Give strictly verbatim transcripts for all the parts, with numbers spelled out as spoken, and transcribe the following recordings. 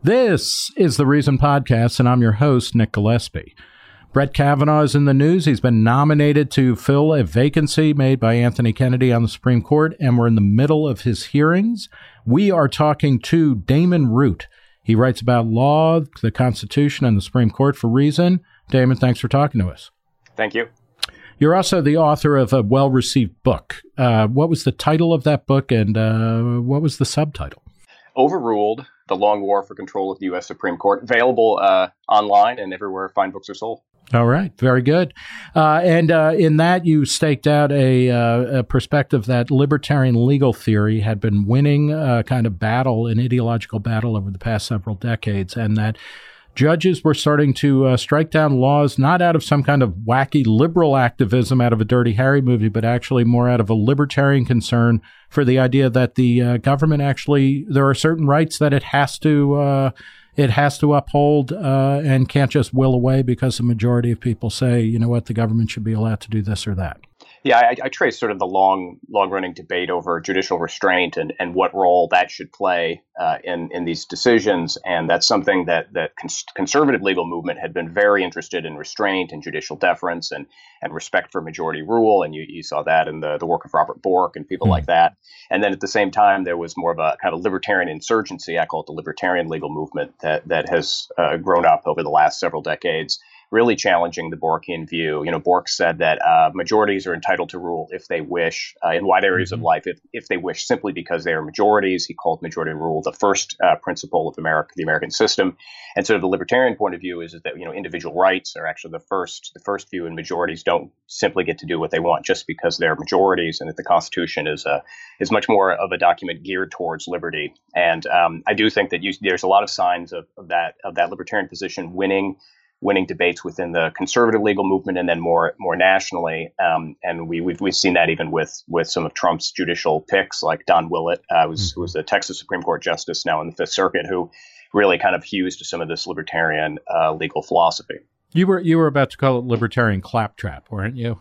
This is the Reason Podcast, and I'm your host, Nick Gillespie. Brett Kavanaugh is in the news. He's been nominated to fill a vacancy made by Anthony Kennedy on the Supreme Court, and we're in the middle of his hearings. We are talking to Damon Root. He writes about law, the Constitution, and the Supreme Court for Reason. Damon, thanks for talking to us. Thank you. You're also the author of a well-received book. Uh, what was the title of that book, and uh, what was the subtitle? Overruled: The Long War for Control of the U S Supreme Court. Available uh, online and everywhere fine books are sold. All right. Very good. Uh, and uh, in that, you staked out a, uh, a perspective that libertarian legal theory had been winning a kind of battle, an ideological battle over the past several decades, and that judges were starting to uh, strike down laws not out of some kind of wacky liberal activism out of a Dirty Harry movie, but actually more out of a libertarian concern for the idea that the uh, government actually, there are certain rights that it has to uh, it has to uphold uh, and can't just will away because the majority of people say, you know what, the government should be allowed to do this or that. Yeah, I, I trace sort of the long, long-running debate over judicial restraint and, and what role that should play uh, in in these decisions, and that's something that that cons- conservative legal movement had been very interested in: restraint and judicial deference and and respect for majority rule. And you, you saw that in the the work of Robert Bork and people mm. like that. And then at the same time, there was more of a kind of libertarian insurgency. I call it the libertarian legal movement that that has uh, grown up over the last several decades, really challenging the Borkian view. You know, Bork said that uh, majorities are entitled to rule if they wish uh, in wide areas mm-hmm. of life, if, if they wish, simply because they are majorities. He called majority rule the first uh, principle of America, the American system. And sort of the libertarian point of view is that, you know, individual rights are actually the first, the first view, and majorities don't simply get to do what they want just because they're majorities, and that the Constitution is a, is much more of a document geared towards liberty. And um, I do think that you, there's a lot of signs of, of that, of that libertarian position winning winning debates within the conservative legal movement, and then more more nationally. Um, and we, we've we've seen that even with with some of Trump's judicial picks, like Don Willett, uh, who's, who was a Texas Supreme Court justice now in the Fifth Circuit, who really kind of hews to some of this libertarian uh, legal philosophy. You were you were about to call it libertarian claptrap, weren't you?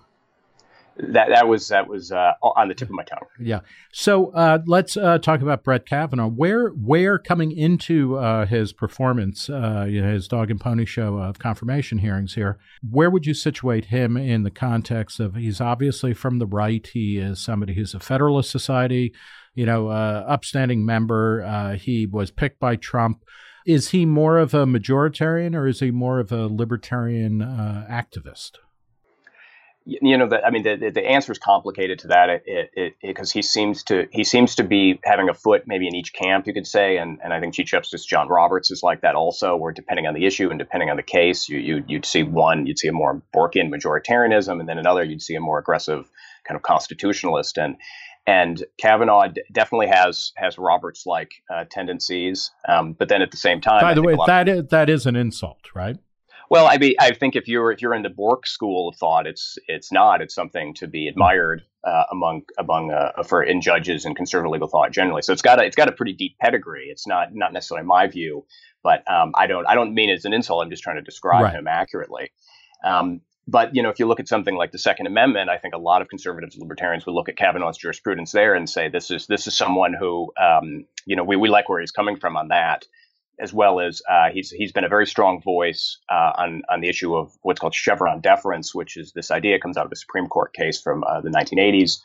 That that was that was uh, on the tip of my tongue. Yeah. So uh, let's uh, talk about Brett Kavanaugh. Where where coming into uh, his performance, uh, you know, his dog and pony show of confirmation hearings here, where would you situate him in the context of, he's obviously from the right. He is somebody who's a Federalist Society, you know, uh, upstanding member. Uh, he was picked by Trump. Is he more of a majoritarian, or is he more of a libertarian uh, activist? You know, the, I mean, the, the answer is complicated to that, because he seems to he seems to be having a foot maybe in each camp, you could say, and and I think Chief Justice John Roberts is like that also, where depending on the issue and depending on the case, you, you you'd see one, you'd see a more Borkian majoritarianism, and then another, you'd see a more aggressive kind of constitutionalist, and and Kavanaugh d- definitely has has Roberts-like uh, tendencies, um, but then at the same time, by the way, that of- is, that is an insult, right? Well, I mean, I think if you're if you're in the Bork school of thought, it's it's not. It's something to be admired uh, among among uh, for in judges and conservative legal thought generally. So it's got a it's got a pretty deep pedigree. It's not not necessarily my view, but um, I don't I don't mean it as an insult. I'm just trying to describe right. him accurately. Um, but you know, if you look at something like the Second Amendment, I think a lot of conservatives and libertarians would look at Kavanaugh's jurisprudence there and say this is this is someone who um, you know we we like where he's coming from on that. As well as uh, he's he's been a very strong voice uh, on on the issue of what's called Chevron deference, which is this idea comes out of a Supreme Court case from uh, the nineteen eighties,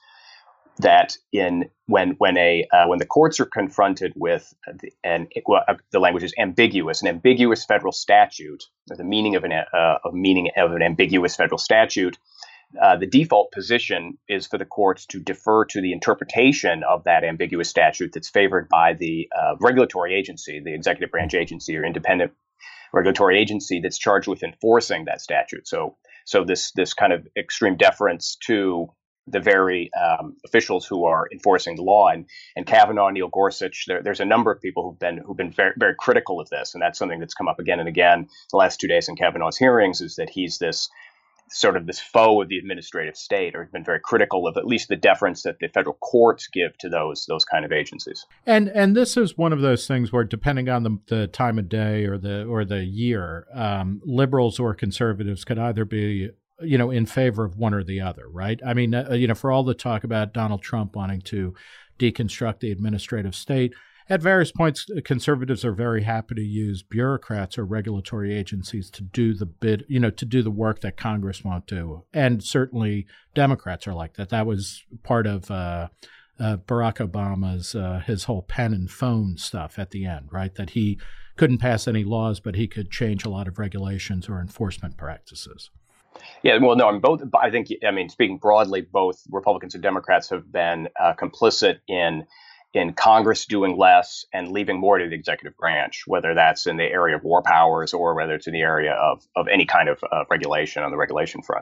that in when when a uh, when the courts are confronted with the, and well, uh, the language is ambiguous, an ambiguous federal statute, or the meaning of an uh, of meaning of an ambiguous federal statute. Uh, the default position is for the courts to defer to the interpretation of that ambiguous statute that's favored by the uh, regulatory agency, the executive branch agency or independent regulatory agency that's charged with enforcing that statute. So, so this this kind of extreme deference to the very um, officials who are enforcing the law, and and Kavanaugh, Neil Gorsuch, there, there's a number of people who've been who've been very very critical of this, and that's something that's come up again and again the last two days in Kavanaugh's hearings, is that he's this sort of this foe of the administrative state, or has been very critical of at least the deference that the federal courts give to those those kind of agencies. And and this is one of those things where, depending on the, the time of day or the or the year, um, liberals or conservatives could either be, you know, in favor of one or the other, right? I mean, uh, you know, for all the talk about Donald Trump wanting to deconstruct the administrative state, At various points, conservatives are very happy to use bureaucrats or regulatory agencies to do the bid, you know, to do the work that Congress won't do. And certainly Democrats are like that. That was part of uh, uh, Barack Obama's, uh, his whole pen and phone stuff at the end, right? That he couldn't pass any laws, but he could change a lot of regulations or enforcement practices. Yeah, well, no, I'm both. I think, I mean, speaking broadly, both Republicans and Democrats have been uh, complicit in in Congress doing less and leaving more to the executive branch, whether that's in the area of war powers or whether it's in the area of, of any kind of uh, regulation on the regulation front.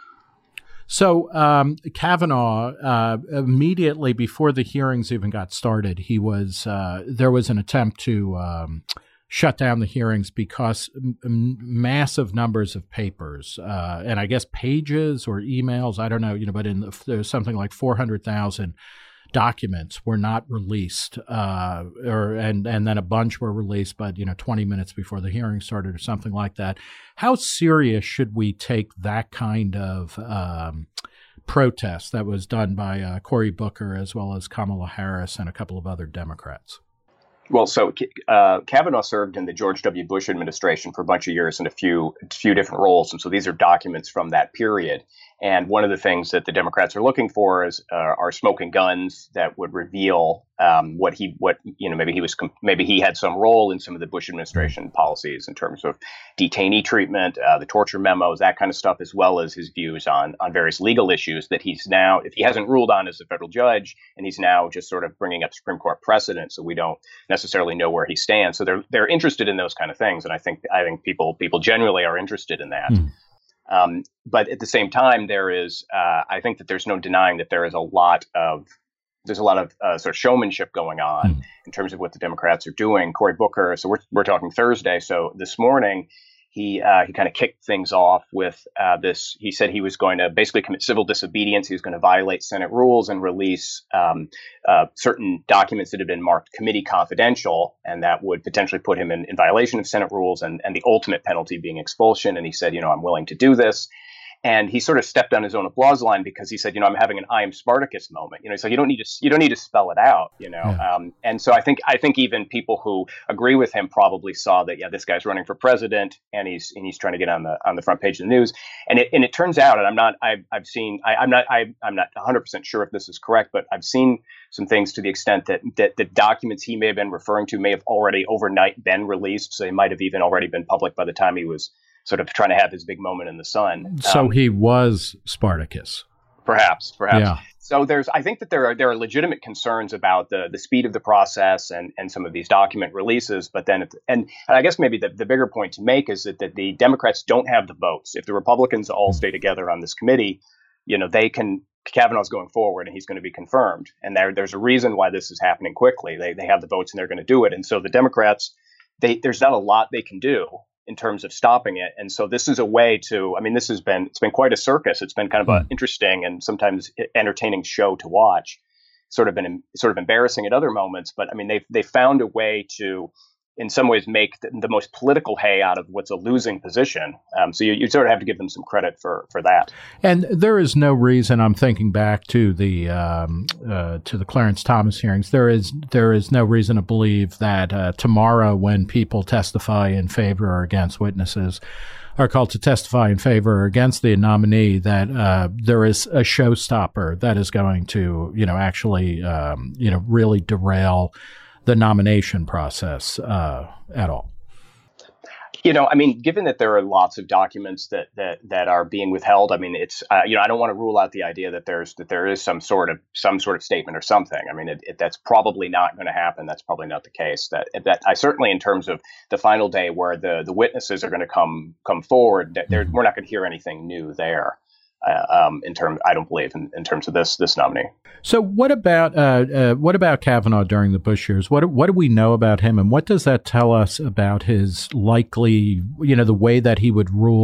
So um, Kavanaugh, uh, immediately before the hearings even got started, he was uh, there was an attempt to um, shut down the hearings because m- massive numbers of papers uh, and I guess pages or emails, I don't know, you know, but in the, there's something like four hundred thousand documents were not released, uh, or and and then a bunch were released, but you know, twenty minutes before the hearing started, or something like that. How serious should we take that kind of um, protest that was done by uh, Cory Booker as well as Kamala Harris and a couple of other Democrats? Well, so uh, Kavanaugh served in the George W. Bush administration for a bunch of years in a few a few different roles, and so these are documents from that period. And one of the things that the Democrats are looking for is uh, are smoking guns that would reveal um, what he, what you know, maybe he was, maybe he had some role in some of the Bush administration policies in terms of detainee treatment, uh, the torture memos, that kind of stuff, as well as his views on on various legal issues that he's now, if he hasn't ruled on as a federal judge, and he's now just sort of bringing up Supreme Court precedent, so we don't necessarily know where he stands. So they're they're interested in those kind of things, and I think I think people people generally are interested in that. Mm. Um, but at the same time, there is, uh, I think that there's no denying that there is a lot of, there's a lot of uh, sort of showmanship going on mm. in terms of what the Democrats are doing. Cory Booker, so we're we're talking Thursday. So this morning, he uh, he kind of kicked things off with uh, this. He said he was going to basically commit civil disobedience. He was going to violate Senate rules and release um, uh, certain documents that had been marked committee confidential, and that would potentially put him in, in violation of Senate rules, and, and the ultimate penalty being expulsion. And he said, you know, I'm willing to do this. And he sort of stepped on his own applause line because he said, you know, I'm having an I am Spartacus moment. You know, so you don't need to you don't need to spell it out, you know. Yeah. Um, and so I think I think even people who agree with him probably saw that, yeah, this guy's running for president and he's and he's trying to get on the on the front page of the news. And it and it turns out, and I'm not I've I've seen I, I'm not I I'm not one hundred percent sure if this is correct, but I've seen some things to the extent that that the documents he may have been referring to may have already overnight been released. So they might have even already been public by the time he was sort of trying to have his big moment in the sun. So um, he was Spartacus. Perhaps, perhaps. Yeah. So there's, I think that there are there are legitimate concerns about the the speed of the process and and some of these document releases. But then, and, and I guess maybe the, the bigger point to make is that, that the Democrats don't have the votes. If the Republicans all stay together on this committee, you know, they can. Kavanaugh's going forward and he's going to be confirmed. And there there's a reason why this is happening quickly. They they have the votes and they're going to do it. And so the Democrats, they there's not a lot they can do in terms of stopping it. And so this is a way to, I mean, this has been, it's been quite a circus. It's been kind of an interesting and sometimes entertaining show to watch, sort of been sort of embarrassing at other moments. But I mean, they they found a way to, in some ways, make the, the most political hay out of what's a losing position. Um, so you, you sort of have to give them some credit for for that. And there is no reason, I'm thinking back to the um, uh, to the Clarence Thomas hearings, there is there is no reason to believe that uh, tomorrow when people testify in favor or against witnesses are called to testify in favor or against the nominee, that uh, there is a showstopper that is going to, you know, actually, um, you know, really derail the nomination process uh, at all. You know, I mean, given that there are lots of documents that that that are being withheld, I mean, it's uh, you know, I don't want to rule out the idea that there's that there is some sort of some sort of statement or something. I mean, it, it, that's probably not going to happen. That's probably not the case. That that I certainly, in terms of the final day where the the witnesses are going to come come forward, that mm-hmm. we're not going to hear anything new there. Uh, um, in terms, I don't believe in, in terms of this this nominee. So, what about uh, uh, what about Kavanaugh during the Bush years? What what do we know about him, and what does that tell us about his likely, you know, the way that he would rule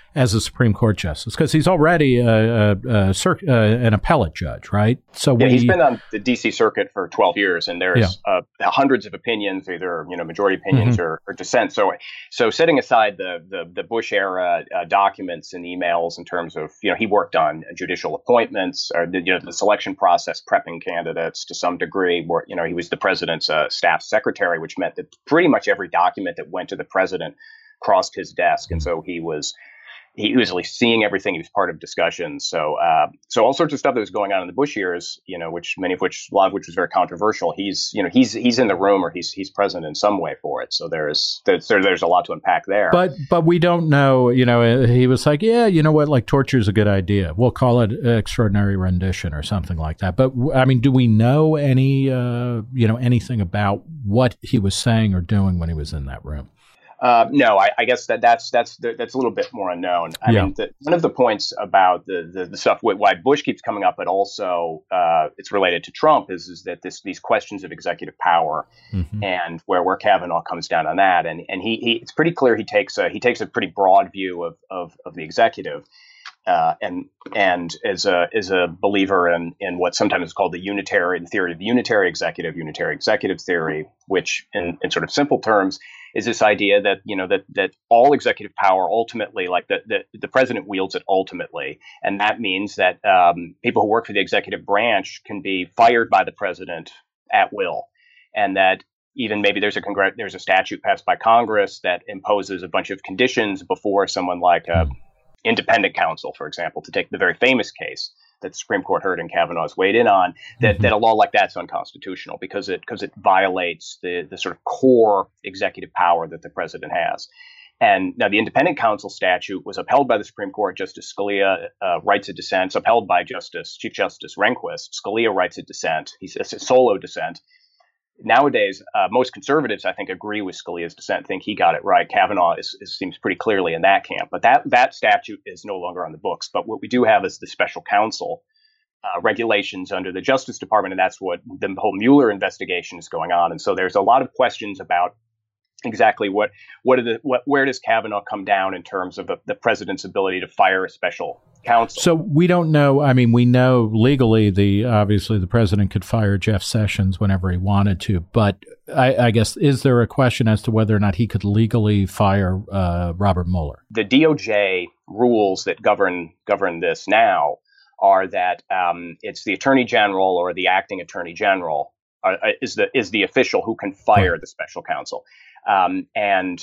as a Supreme Court justice? Because he's already a, a, a cir- uh, an appellate judge, right? So yeah, we, he's been on the D C circuit for twelve years, and there's yeah. uh, hundreds of opinions, either you know majority opinions mm-hmm. or, or dissent. So, so setting aside the the, the Bush era uh, documents and emails in terms of you know he worked on judicial appointments or the, you know the selection process, prepping candidates to some degree. Where you know he was the president's uh, staff secretary, which meant that pretty much every document that went to the president crossed his desk, and so he was. He was at least seeing everything. He was part of discussions. So, uh, so all sorts of stuff that was going on in the Bush years, you know, which many of which, a lot of which was very controversial. He's, you know, he's he's in the room or he's he's present in some way for it. So there's there's there's a lot to unpack there. But but we don't know. You know, he was like, yeah, you know what, like torture is a good idea. We'll call it extraordinary rendition or something like that. But I mean, do we know any, uh, you know, anything about what he was saying or doing when he was in that room? Uh, no, I, I guess that that's that's that's a little bit more unknown. I yeah. mean, the, one of the points about the the, the stuff why Bush keeps coming up, but also uh, it's related to Trump, is is that this these questions of executive power mm-hmm. and where where Kavanaugh comes down on that, and and he, he it's pretty clear he takes a he takes a pretty broad view of of, of the executive. Uh, and and as a as a believer in in what sometimes is called the unitary the theory of the unitary executive, unitary executive theory, which in, in sort of simple terms is this idea that you know that that all executive power ultimately, like the the, the president wields it ultimately, and that means that um, people who work for the executive branch can be fired by the president at will, and that even maybe there's a congr- there's a statute passed by Congress that imposes a bunch of conditions before someone like a independent counsel, for example, to take the very famous case that the Supreme Court heard and Kavanaugh's weighed in on, that, mm-hmm. that a law like that's unconstitutional because it because it violates the the sort of core executive power that the president has. And now the independent counsel statute was upheld by the Supreme Court. Justice Scalia uh, writes a dissent. It's upheld by Justice Chief Justice Rehnquist. Scalia writes a dissent. He's a solo dissent. Nowadays, uh, most conservatives, I think, agree with Scalia's dissent, think he got it right. Kavanaugh is, is, seems pretty clearly in that camp. But that that statute is no longer on the books. But what we do have is the special counsel uh, regulations under the Justice Department, and that's what the whole Mueller investigation is going on. And so there's a lot of questions about exactly what what are the what where does Kavanaugh come down in terms of the, the president's ability to fire a special counsel. So we don't know. I mean, we know legally the obviously the president could fire Jeff Sessions whenever he wanted to, but I, I guess is there a question as to whether or not he could legally fire uh, Robert Mueller? The D O J rules that govern govern this now are that um, it's the attorney general or the acting attorney general uh, is the is the official who can fire right. the special counsel. Um, and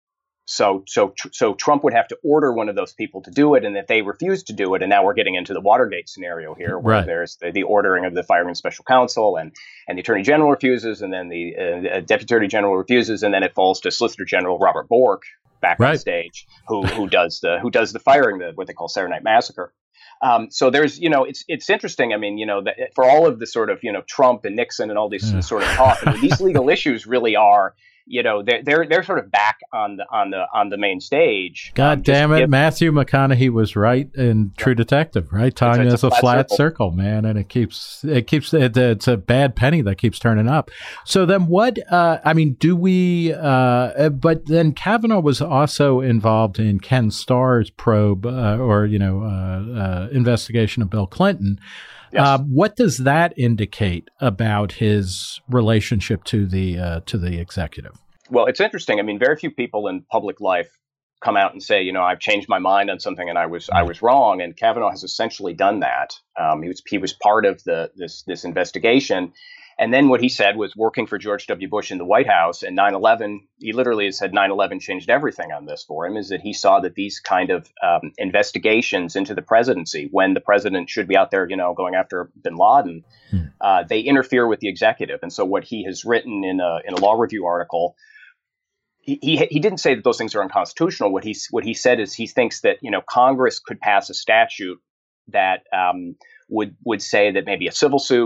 so, so, so Trump would have to order one of those people to do it, and if they refuse to do it, and now we're getting into the Watergate scenario here, where right. there's the, the ordering of the firing of special counsel, and and the Attorney General refuses, and then the uh, Deputy Attorney General refuses, and then it falls to Solicitor General Robert Bork back right. on stage, who who does the who does the firing, the what they call Saturday Night Massacre. Um, so there's, you know, it's it's interesting. I mean, you know, that for all of the sort of, you know, Trump and Nixon and all these yeah. sort of talk, I mean, these legal issues really are. You know, they're they're they're sort of back on the on the on the main stage. God um, damn it, give, Matthew McConaughey was right in True Detective, right? Time is a, a flat, flat circle. circle, man, and it keeps it keeps it, it's a bad penny that keeps turning up. So then, what? Uh, I mean, do we? Uh, but then Kavanaugh was also involved in Ken Starr's probe, uh, or you know, uh, uh, investigation of Bill Clinton. Yes. Uh, what does that indicate about his relationship to the uh, to the executive? Well, it's interesting. I mean, very few people in public life come out and say, you know, I've changed my mind on something and I was I was wrong. And Kavanaugh has essentially done that. Um, he was he was part of the this this investigation. And then what he said was working for George W. Bush in the White House and nine eleven, he literally said nine eleven changed everything on this for him, is that he saw that these kind of um, investigations into the presidency, when the president should be out there, you know, going after bin Laden, hmm. uh, they interfere with the executive. And so what he has written in a in a law review article, he, he he didn't say that those things are unconstitutional. What he what he said is he thinks that, you know, Congress could pass a statute that um, would would say that maybe a civil suit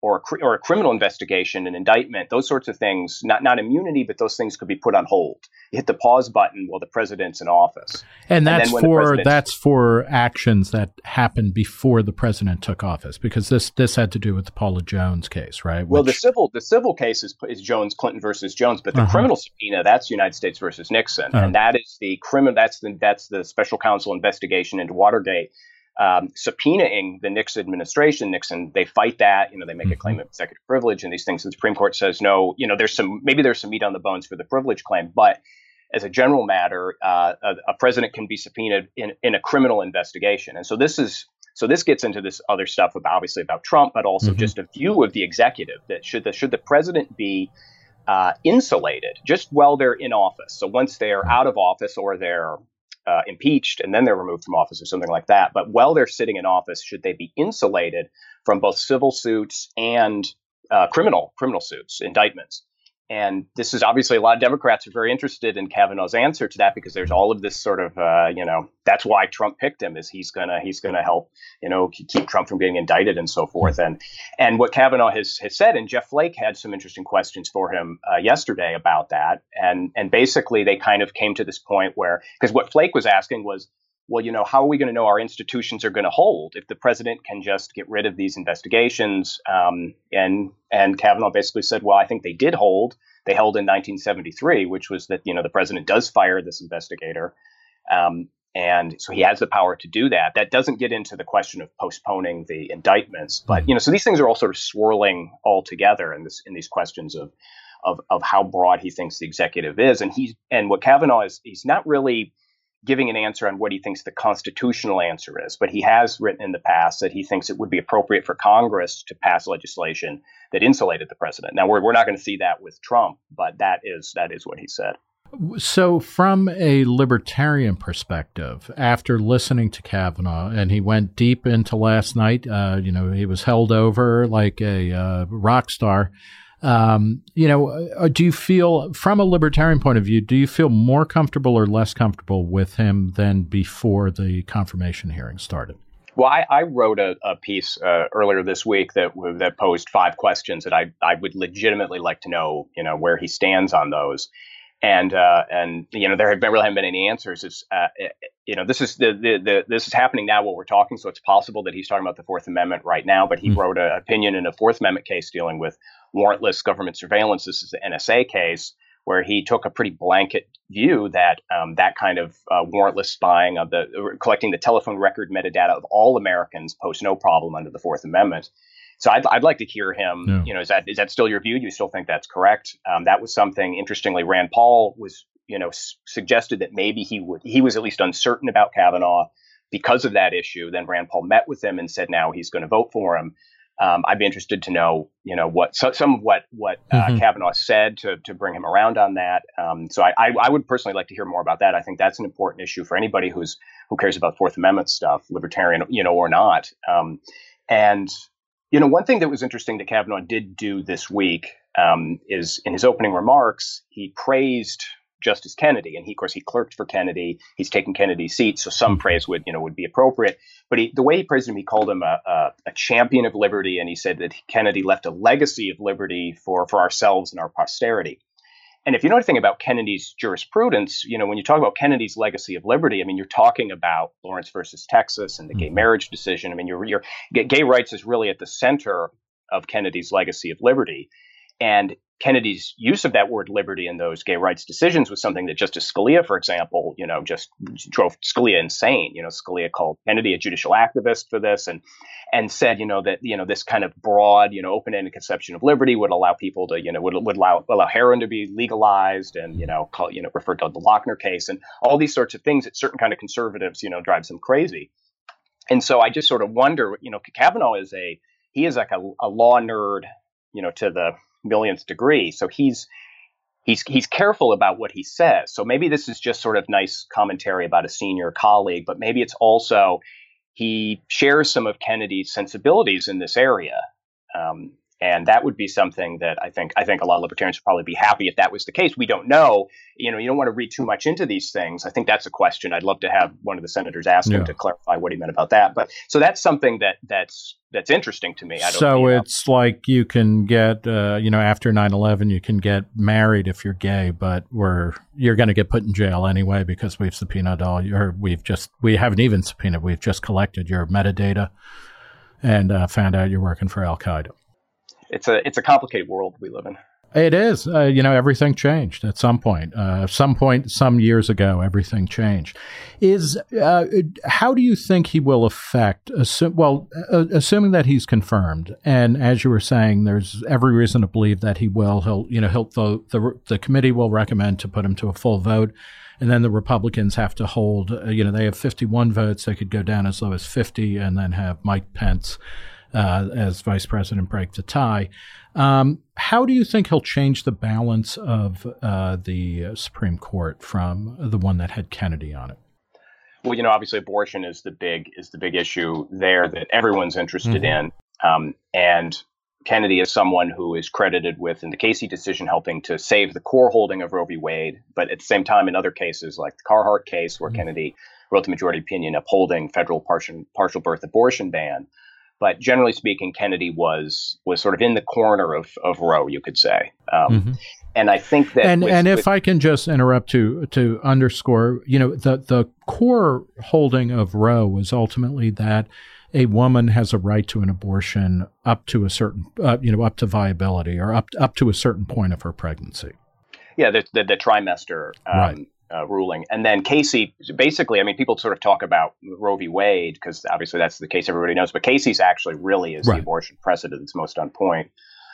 or a, cr- or a criminal investigation, an indictment, those sorts of things, not not immunity, but those things could be put on hold. You hit the pause button while the president's in office. And that's and then for that's for actions that happened before the president took office, because this this had to do with the Paula Jones case, right? Well, Which, the civil the civil case is, is Jones, Clinton versus Jones, but the uh-huh. criminal subpoena, that's United States versus Nixon, uh and that is the criminal that's the that's the special counsel investigation into Watergate. Um, subpoenaing the Nixon administration, Nixon, they fight that, you know, they make mm-hmm. a claim of executive privilege and these things. The Supreme Court says, no, you know, there's some, maybe there's some meat on the bones for the privilege claim, but as a general matter, uh, a, a president can be subpoenaed in, in a criminal investigation. And so this is, so this gets into this other stuff about, obviously about Trump, but also mm-hmm. just a view of the executive that should the, should the president be uh, insulated just while they're in office. So once they're out of office or they're Uh, impeached and then they're removed from office or something like that. But while they're sitting in office, should they be insulated from both civil suits and uh, criminal criminal suits, indictments? And this is obviously a lot of Democrats are very interested in Kavanaugh's answer to that, because there's all of this sort of, uh, you know, that's why Trump picked him, is he's gonna he's gonna help, you know, keep Trump from getting indicted and so forth. And and what Kavanaugh has has said, and Jeff Flake had some interesting questions for him uh, yesterday about that. And and basically they kind of came to this point where, because what Flake was asking was, well, you know, how are we going to know our institutions are going to hold if the president can just get rid of these investigations? Um, and and Kavanaugh basically said, well, I think they did hold. They held in nineteen seventy-three, which was that, you know, the president does fire this investigator. Um, and so he has the power to do that. That doesn't get into the question of postponing the indictments. But, you know, so these things are all sort of swirling all together in this in these questions of of of how broad he thinks the executive is. And he's and what Kavanaugh is, he's not really giving an answer on what he thinks the constitutional answer is, but he has written in the past that he thinks it would be appropriate for Congress to pass legislation that insulated the president. Now, we're we're not going to see that with Trump, but that is that is what he said. So from a libertarian perspective, after listening to Kavanaugh, and he went deep into last night, uh, you know, he was held over like a uh, rock star. Um, you know, uh, do you feel, from a libertarian point of view, do you feel more comfortable or less comfortable with him than before the confirmation hearing started? Well, I, I wrote a, a piece uh, earlier this week that that posed five questions that I I would legitimately like to know, you know, where he stands on those. And uh, and you know, there have been really haven't been any answers. It's uh, it, you know, this is the, the the this is happening now while we're talking, so it's possible that he's talking about the Fourth Amendment right now. But he mm. wrote an opinion in a Fourth Amendment case dealing with warrantless government surveillance. This is the N S A case, where he took a pretty blanket view that um, that kind of uh, warrantless spying of the uh, collecting the telephone record metadata of all Americans posed no problem under the Fourth Amendment. So I'd, I'd like to hear him. Yeah. You know, is that is that still your view? Do you still think that's correct? Um, that was something. Interestingly, Rand Paul was, you know, s- suggested that maybe he would. He was at least uncertain about Kavanaugh because of that issue. Then Rand Paul met with him and said now he's going to vote for him. Um, I'd be interested to know, you know, what so, some of what what uh, mm-hmm. Kavanaugh said to to bring him around on that. Um, so I, I I would personally like to hear more about that. I think that's an important issue for anybody who's who cares about Fourth Amendment stuff, libertarian, you know, or not. Um, and You know, one thing that was interesting that Kavanaugh did do this week um, is in his opening remarks, he praised Justice Kennedy. And he, of course, he clerked for Kennedy. He's taken Kennedy's seat. So some praise would, you know, would be appropriate. But he, the way he praised him, he called him a, a, a champion of liberty. And he said that Kennedy left a legacy of liberty for, for ourselves and our posterity. And if you know anything about Kennedy's jurisprudence, you know, when you talk about Kennedy's legacy of liberty, I mean, you're talking about Lawrence versus Texas and the gay marriage decision. I mean, you're, you're gay rights is really at the center of Kennedy's legacy of liberty. And Kennedy's use of that word liberty in those gay rights decisions was something that Justice Scalia, for example, you know, just drove Scalia insane. You know, Scalia called Kennedy a judicial activist for this and and said, you know, that, you know, this kind of broad, you know, open-ended conception of liberty would allow people to, you know, would, would allow allow heroin to be legalized and, you know, call, you know, referred to the Lochner case and all these sorts of things that certain kind of conservatives, you know, drives them crazy. And so I just sort of wonder, you know, Kavanaugh is a he is like a, a law nerd, you know, to the millionth degree. So he's he's he's careful about what he says. So maybe this is just sort of nice commentary about a senior colleague, but maybe it's also he shares some of Kennedy's sensibilities in this area. Um, And that would be something that I think I think a lot of libertarians would probably be happy if that was the case. We don't know. You know, you don't want to read too much into these things. I think that's a question I'd love to have one of the senators ask yeah. him to clarify what he meant about that. But so that's something that that's that's interesting to me. I don't, so you know. It's like you can get, uh, you know, after nine eleven, you can get married if you're gay, but we're you're going to get put in jail anyway because we've subpoenaed all your, we've just, we haven't even subpoenaed, we've just collected your metadata and uh, found out you're working for Al-Qaeda. It's a it's a complicated world we live in. It is. Uh, you know, everything changed at some point. Uh, some point, some years ago, everything changed. Is uh, how do you think he will affect? Assu- well, uh, assuming that he's confirmed, and as you were saying, there's every reason to believe that he will. He'll, you know, he'll vote. The the committee will recommend to put him to a full vote, and then the Republicans have to hold. Uh, you know, they have fifty-one votes. They could go down as low as fifty, and then have Mike Pence Uh, as vice president break the tie. Um, how do you think he'll change the balance of uh, the uh, Supreme Court from the one that had Kennedy on it? Well, you know, obviously abortion is the big is the big issue there that everyone's interested mm-hmm. in. Um, and Kennedy is someone who is credited with, in the Casey decision, helping to save the core holding of Roe v. Wade. But at the same time, in other cases, like the Carhart case, where mm-hmm. Kennedy wrote the majority opinion upholding federal partial, partial birth abortion ban. But generally speaking, Kennedy was was sort of in the corner of, of Roe, you could say. Um, mm-hmm. And I think that, and with, and if with, I can just interrupt to to underscore, you know, the the core holding of Roe was ultimately that a woman has a right to an abortion up to a certain, uh, you know, up to viability or up up to a certain point of her pregnancy. Yeah, the the, the trimester. Um, right. Uh, ruling. And then Casey, basically, I mean, people sort of talk about Roe v. Wade because obviously that's the case everybody knows, but Casey's actually really is right. the abortion precedent that's most on point.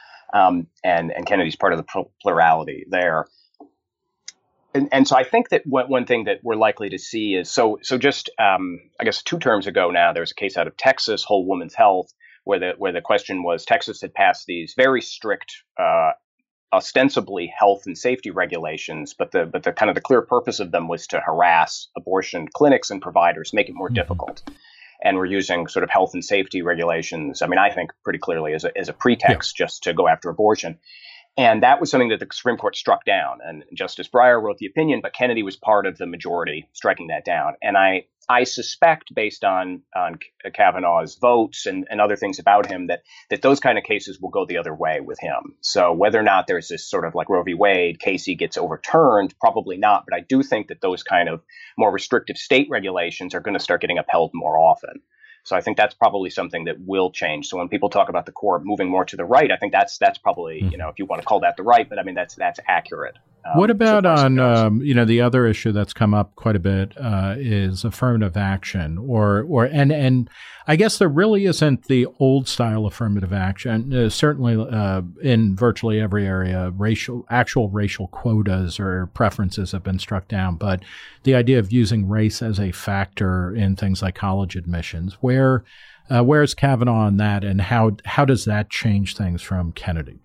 Um, and, and Kennedy's part of the plurality there. And, and so I think that one, one thing that we're likely to see is, so so just, um, I guess, two terms ago now, there was a case out of Texas, Whole Woman's Health, where the, where the question was Texas had passed these very strict uh ostensibly health and safety regulations, but the but the kind of the clear purpose of them was to harass abortion clinics and providers, make it more mm-hmm. difficult. And we're using sort of health and safety regulations, I mean, I think pretty clearly as a, as a pretext yeah. just to go after abortion. And that was something that the Supreme Court struck down. And Justice Breyer wrote the opinion, but Kennedy was part of the majority striking that down. And I I suspect, based on on Kavanaugh's votes and, and other things about him, that that those kind of cases will go the other way with him. So whether or not there's this sort of like Roe v. Wade, Casey gets overturned, probably not. But I do think that those kind of more restrictive state regulations are going to start getting upheld more often. So I think that's probably something that will change. So when people talk about the court moving more to the right, I think that's that's probably, mm-hmm. you know, if you want to call that the right, but I mean, that's that's accurate. Um, what about so on, um, you know, the other issue that's come up quite a bit uh, is affirmative action or, or and, and I guess there really isn't the old style affirmative action. Uh, certainly uh, in virtually every area, racial, actual racial quotas or preferences have been struck down. But the idea of using race as a factor in things like college admissions, where, uh, where is Kavanaugh on that, and how, how does that change things from Kennedy?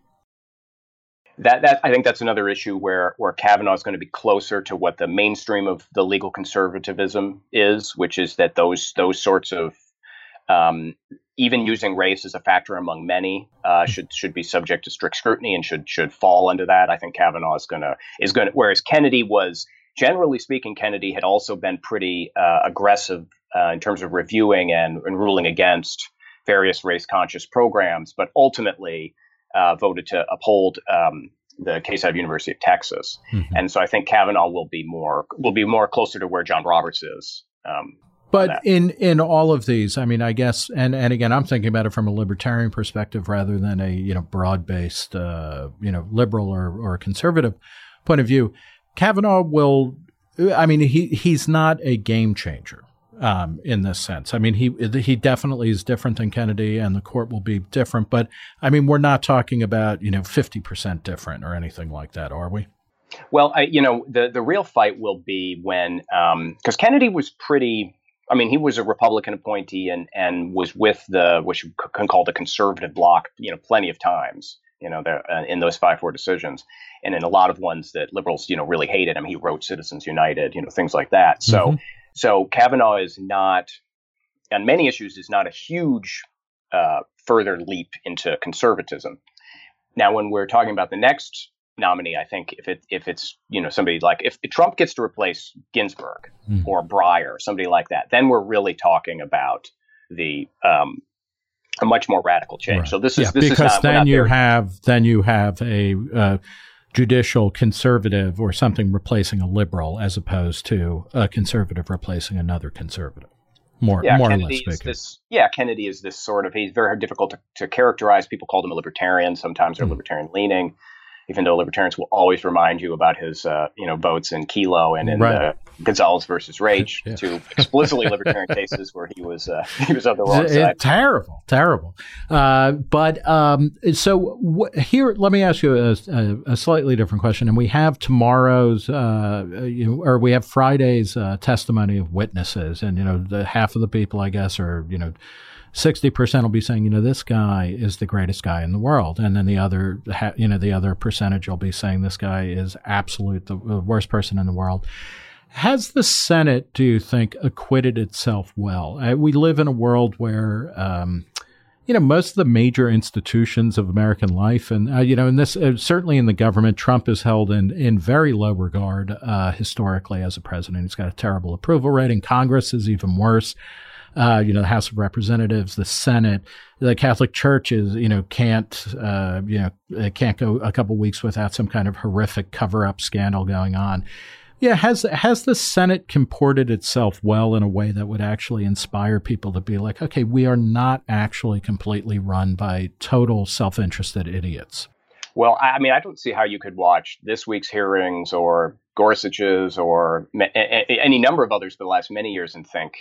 That that I think that's another issue where where Kavanaugh is going to be closer to what the mainstream of the legal conservatism is, which is that those those sorts of um, even using race as a factor among many uh, should should be subject to strict scrutiny and should should fall under that. I think Kavanaugh is gonna is going to, whereas Kennedy was, generally speaking, Kennedy had also been pretty uh, aggressive uh, in terms of reviewing and, and ruling against various race conscious programs, but ultimately Uh, voted to uphold um, the case out of University of Texas, mm-hmm. and so I think Kavanaugh will be more will be more closer to where John Roberts is. Um, but in in all of these, I mean, I guess, and and again, I'm thinking about it from a libertarian perspective rather than a you know broad based uh, you know liberal or or conservative point of view. Kavanaugh will, I mean, he he's not a game changer. Um, in this sense. I mean, he he definitely is different than Kennedy, and the court will be different. But, I mean, we're not talking about, you know, fifty percent different or anything like that, are we? Well, I, you know, the, the real fight will be when, because um, Kennedy was pretty, I mean, he was a Republican appointee and, and was with the, what you can call the conservative bloc, you know, plenty of times, you know, there, uh, in those five four decisions. And in a lot of ones that liberals, you know, really hated him. He wrote Citizens United, you know, things like that. So, mm-hmm. So Kavanaugh is not, on many issues, is not a huge uh, further leap into conservatism. now, when we're talking about the next nominee, I think if it if it's you know somebody like if, if Trump gets to replace Ginsburg mm. or Breyer, somebody like that, then we're really talking about the um, a much more radical change. Right. So this is yeah, this because is not, then you there. have then you have a uh, judicial conservative or something replacing a liberal, as opposed to a conservative replacing another conservative. More, yeah, more Kennedy or less is this, yeah, Kennedy is this sort of, he's very difficult to, to characterize. People called him a libertarian. Sometimes they're mm. libertarian leaning, even though libertarians will always remind you about his, uh, you know, votes in Kelo and in right. uh, Gonzalez versus Raich, yeah. two explicitly libertarian cases where he was uh, he was on the wrong it, side. It, terrible, terrible. Uh, but um, so wh- here, let me ask you a, a, a slightly different question. And we have tomorrow's, uh, you know, or we have Friday's uh, testimony of witnesses, and you know, the half of the people, I guess, are you know. sixty percent will be saying, you know, this guy is the greatest guy in the world. And then the other, you know, the other percentage will be saying this guy is absolute the worst person in the world. Has the Senate, do you think, acquitted itself well? Uh, we live in a world where, um, you know, most of the major institutions of American life and, uh, you know, in this, uh, certainly in the government, Trump is held in, in very low regard uh, historically as a president. He's got a terrible approval rating. Congress is even worse. Uh, you know, the House of Representatives, the Senate, the Catholic Church is, you know, can't, uh, you know, can't go a couple weeks without some kind of horrific cover-up scandal going on. Yeah, has has the Senate comported itself well in a way that would actually inspire people to be like, okay, we are not actually completely run by total self-interested idiots? Well, I mean, I don't see how you could watch this week's hearings or Gorsuch's or any number of others for the last many years and think,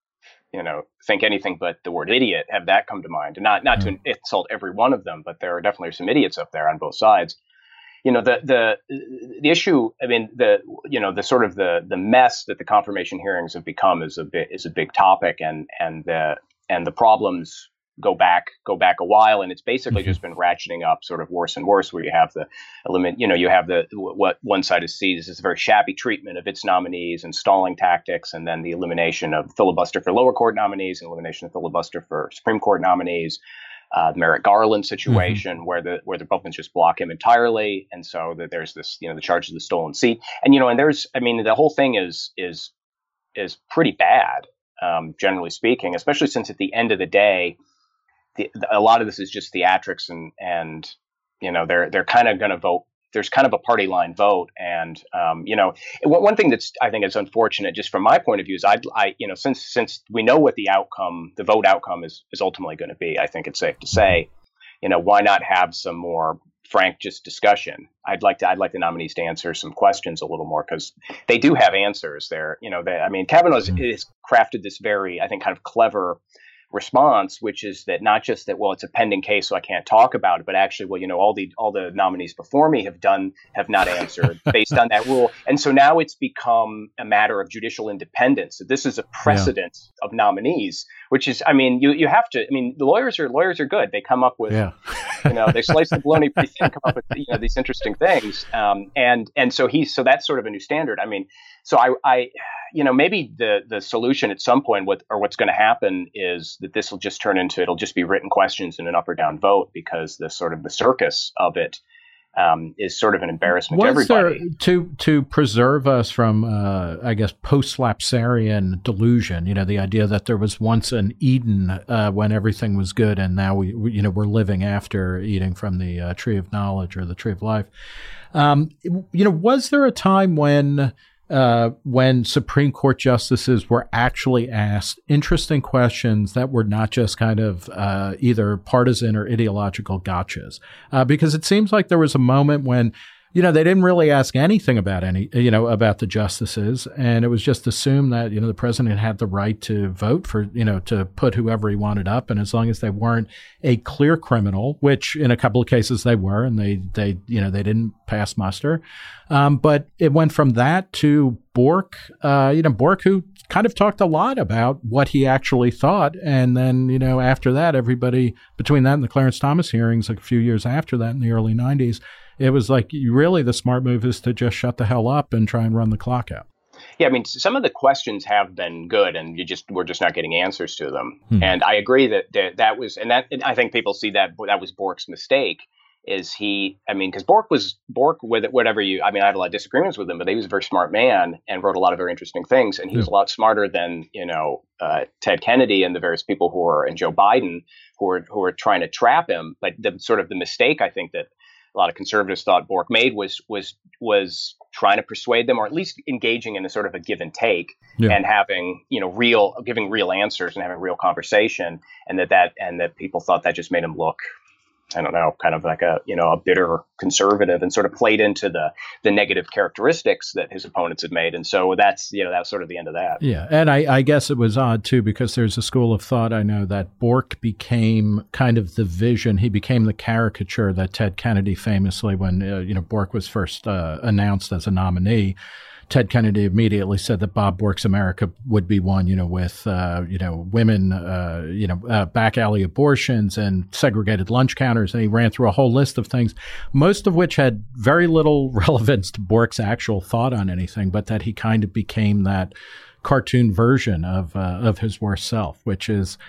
you know, think anything but the word idiot, have that come to mind. And not not mm. to insult every one of them, but there are definitely some idiots up there on both sides. You know, the the the issue, I mean, the you know, the sort of the the mess that the confirmation hearings have become is a bit is a big topic, and and the and the problems go back go back a while, and it's basically mm-hmm. just been ratcheting up sort of worse and worse, where you have the element, you know, you have the what one side is sees as a very shabby treatment of its nominees and stalling tactics, and then the elimination of filibuster for lower court nominees and elimination of filibuster for Supreme Court nominees. Uh, Merrick Garland situation mm-hmm. where the where the Republicans just block him entirely, and so that there's this, you know, the charge of the stolen seat, and you know, and there's, I mean, the whole thing is is is pretty bad, um, generally speaking, especially since at the end of the day, the, the, a lot of this is just theatrics, and and you know, they're they're kind of going to vote. There's kind of a party line vote, and um, you know, one thing that's, I think, is unfortunate, just from my point of view, is I, I you know, since since we know what the outcome, the vote outcome is is ultimately going to be, I think it's safe to say, you know, why not have some more frank just discussion? I'd like to I'd like the nominees to answer some questions a little more, because they do have answers there. You know, they, I mean, Kavanaugh has crafted this very, I think, kind of clever response, which is that not just that, well, it's a pending case, so I can't talk about it, but actually, well, you know, all the all the nominees before me have done have not answered based on that rule, and so now it's become a matter of judicial independence. So this is a precedent yeah. of nominees, which is, I mean, you you have to, I mean, the lawyers are lawyers are good. They come up with, yeah. you know, they slice the bologna pretty thin, come up with, you know, these interesting things, um, and and so he's so that's sort of a new standard. I mean, so I I. You know, maybe the the solution at some point, what or what's going to happen is that this will just turn into, it'll just be written questions and an up or down vote, because the sort of the circus of it um, is sort of an embarrassment was to everybody. There, to to preserve us from, uh, I guess, post-lapsarian delusion, you know, the idea that there was once an Eden uh, when everything was good, and now we, we, you know, we're living after eating from the uh, tree of knowledge or the tree of life. Um, you know, was there a time when Uh, when Supreme Court justices were actually asked interesting questions that were not just kind of uh, either partisan or ideological gotchas? Uh, because it seems like there was a moment when, you know, they didn't really ask anything about any, you know, about the justices, and it was just assumed that, you know, the president had the right to vote for, you know, to put whoever he wanted up, and as long as they weren't a clear criminal, which in a couple of cases they were, and they, they, you know, they didn't pass muster. Um, but it went from that to Bork, uh, you know, Bork, who kind of talked a lot about what he actually thought, and then, you know, after that, everybody, between that and the Clarence Thomas hearings, like a few years after that in the early nineties, it was like, really, the smart move is to just shut the hell up and try and run the clock out. Yeah, I mean, some of the questions have been good, and you just we're just not getting answers to them. Hmm. And I agree that, that that was, and that and I think people see that that was Bork's mistake, is he, I mean, because Bork was, Bork, with whatever you, I mean, I have a lot of disagreements with him, but he was a very smart man and wrote a lot of very interesting things. And he was a lot smarter than, you know, uh, Ted Kennedy and the various people who are, and Joe Biden, who are, who are trying to trap him. But the sort of the mistake, I think, that a lot of conservatives thought Bork made was, was, was trying to persuade them, or at least engaging in a sort of a give and take, yeah. and having, you know, real, giving real answers and having real conversation. And that, that, and that people thought that just made him look, I don't know, kind of like a, you know, a bitter conservative, and sort of played into the the negative characteristics that his opponents had made. And so that's, you know, that's sort of the end of that. Yeah. And I, I guess it was odd, too, because there's a school of thought, I know, that Bork became kind of the vision. He became the caricature that Ted Kennedy famously, when, uh, you know, Bork was first uh, announced as a nominee, Ted Kennedy immediately said that Bob Bork's America would be one, you know, with, uh, you know, women, uh, you know, uh, back alley abortions and segregated lunch counters. And he ran through a whole list of things, most of which had very little relevance to Bork's actual thought on anything, but that he kind of became that cartoon version of, uh, of his worst self, which is,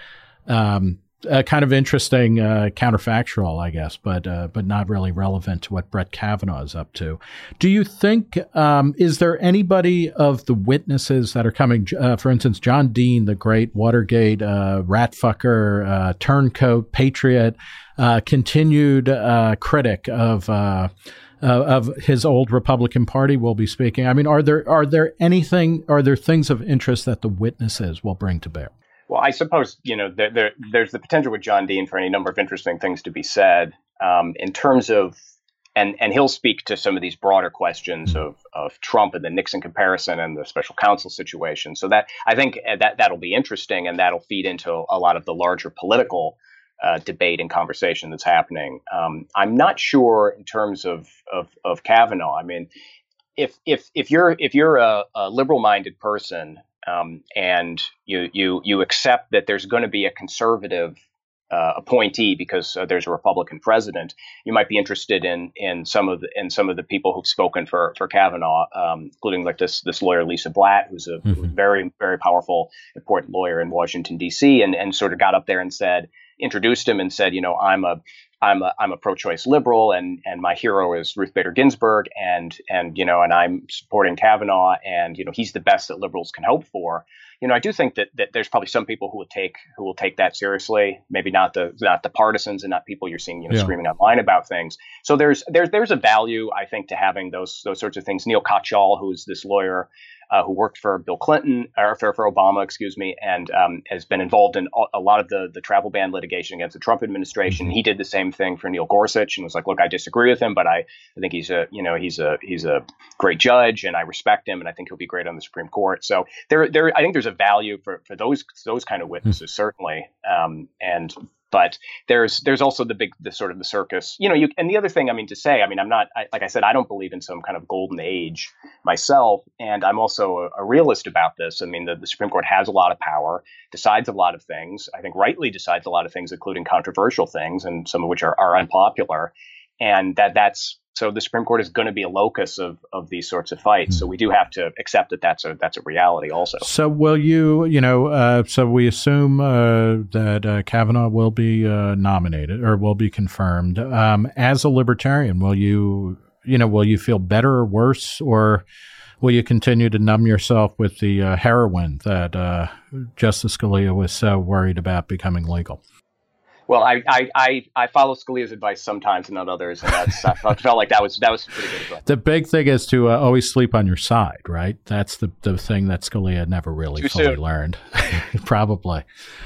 um, Uh, kind of interesting, uh, counterfactual, I guess, but uh, but not really relevant to what Brett Kavanaugh is up to. Do you think, um, is there anybody of the witnesses that are coming, uh, for instance, John Dean, the great Watergate uh, ratfucker, uh, turncoat, patriot, uh, continued uh, critic of uh, uh, of his old Republican Party will be speaking? I mean, are there are there anything, are there things of interest that the witnesses will bring to bear? Well, I suppose, you know, there, there, there's the potential with John Dean for any number of interesting things to be said, um, in terms of, and and he'll speak to some of these broader questions of of Trump and the Nixon comparison and the special counsel situation. So that, I think that that'll be interesting, and that'll feed into a lot of the larger political uh, debate and conversation that's happening. Um, I'm not sure in terms of of, of Kavanaugh. I mean, if if if you're if you're a, a liberal-minded person, Um, and you you you accept that there's going to be a conservative uh, appointee because uh, there's a Republican president, you might be interested in in some of the in some of the people who've spoken for for Kavanaugh, um, including like this this lawyer Lisa Blatt, who's a mm-hmm. very very powerful, important lawyer in Washington D C, and and sort of got up there and said, introduced him and said, you know, I'm a I'm a I'm a pro-choice liberal, and and my hero is Ruth Bader Ginsburg, and and you know, and I'm supporting Kavanaugh, and you know, he's the best that liberals can hope for. You know, I do think that that there's probably some people who will take who will take that seriously. Maybe not the not the partisans and not people you're seeing, you know, yeah. screaming online about things. So there's there's there's a value, I think, to having those those sorts of things. Neil Katyal, who's this lawyer Uh, who worked for Bill Clinton, or for, for Obama, excuse me, and um, has been involved in a, a lot of the, the travel ban litigation against the Trump administration. Mm-hmm. He did the same thing for Neil Gorsuch and was like, look, I disagree with him, but I, I think he's a, you know, he's a, he's a great judge, and I respect him, and I think he'll be great on the Supreme Court. So there, there, I think there's a value for, for those, those kind of witnesses, mm-hmm. certainly. Um, and, But there's there's also the big the sort of the circus, you know. You and the other thing, I mean, to say, I mean, I'm not I, like I said, I don't believe in some kind of golden age myself, and I'm also a, a realist about this. I mean, the, the Supreme Court has a lot of power, decides a lot of things. I think rightly decides a lot of things, including controversial things, and some of which are, are unpopular. And that that's so the Supreme Court is going to be a locus of of these sorts of fights. So we do have to accept that that's a that's a reality also. So will you, you know, uh, so we assume uh, that uh, Kavanaugh will be uh, nominated or will be confirmed. Um, as a libertarian, will you, you know, will you feel better or worse, or will you continue to numb yourself with the uh, heroin that uh, Justice Scalia was so worried about becoming legal? Well, I, I, I, I follow Scalia's advice sometimes and not others, and that's I felt like that was that was pretty good as well. The big thing is to uh, always sleep on your side, right? That's the the thing that Scalia never really Too fully soon. learned, probably.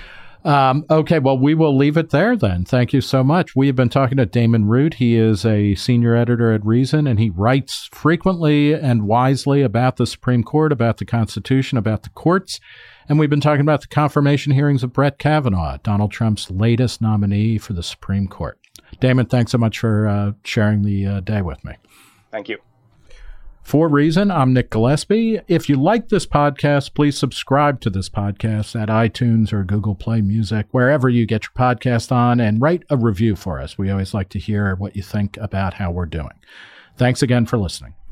Um, okay, well, we will leave it there then. Thank you so much. We have been talking to Damon Root. He is a senior editor at Reason, and he writes frequently and wisely about the Supreme Court, about the Constitution, about the courts. And we've been talking about the confirmation hearings of Brett Kavanaugh, Donald Trump's latest nominee for the Supreme Court. Damon, thanks so much for uh, sharing the uh, day with me. Thank you. For Reason, I'm Nick Gillespie. If you like this podcast, please subscribe to this podcast at iTunes or Google Play Music, wherever you get your podcast on, and write a review for us. We always like to hear what you think about how we're doing. Thanks again for listening.